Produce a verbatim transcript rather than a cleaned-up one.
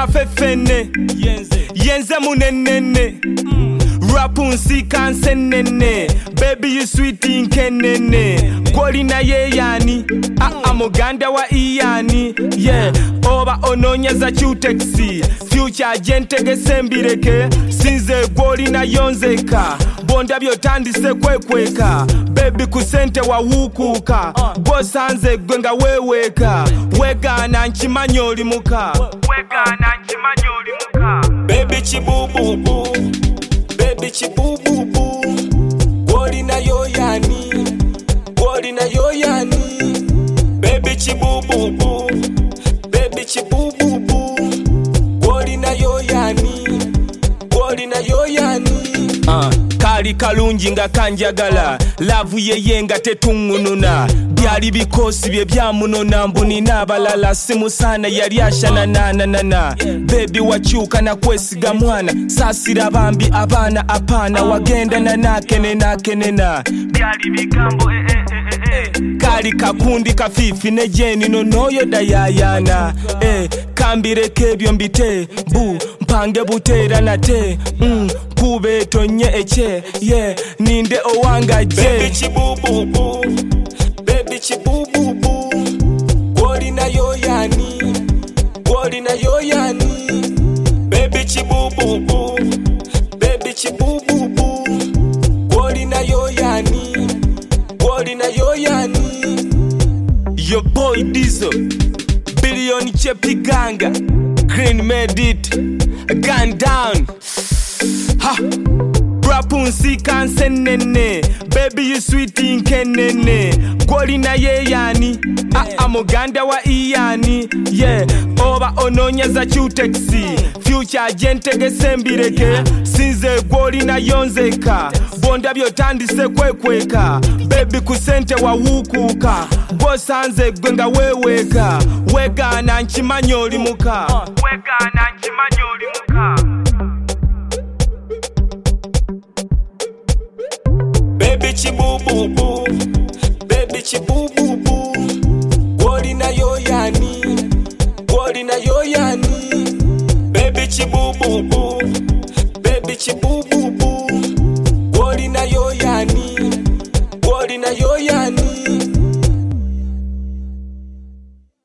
mafefene yenze yenze munenene rapu nsika nsenene baby you sweet inkenene goli na ye yani a muganda wa iyani yeah oba ononyeza chutexi future agente gesembireke sinze goli na yonzeka bonda byotandise kwekweka baby kusente wa hukuka bosanze gwenga weweka wega na nchimanyoli muka wega na nchimanyoli muka baby chibububu baby chibububu goli na yo yani goli na yo yani baby chibububu baby chibububu goli na yo yani goli na yo yani uh. Kali kalungi nga kanjagala lavu yeye nga tetungununa byali bikosi bye byamunona mbuni nabalala simu sana yali ashana nana nana baby wachuka na kwesiga mwana sasira bambi abana apana wagenda na nakene nakene na byali bigambo eh eh eh eh kali kakundi kafifi ne jeni no noyo dayayana eh kambire kebyo mbite bu mpange butera nate mm kube tonye eche yeah ninde owanga je baby chibububu baby chibububu goli na yo yani goli na yo yani baby chibububu baby chibububu goli na yo yani goli na yo yani your boy Dizo billion chepi ganga green made it gun down ha rapu nsika nsenene baby you sweet inkenene goli na ye yani a muganda wa iyani yeah oba ononyeza chutexi future agente gesembireke sinze goli na yonzeka bonda byotandise kwekweka baby kusente wa hukuka bosanze gwenga weweka wega na nchimanyoli muka wega na nchimanyoli muka baby chibububu baby chibububu goli na yo yani goli na yo yani baby chibububu baby chibububu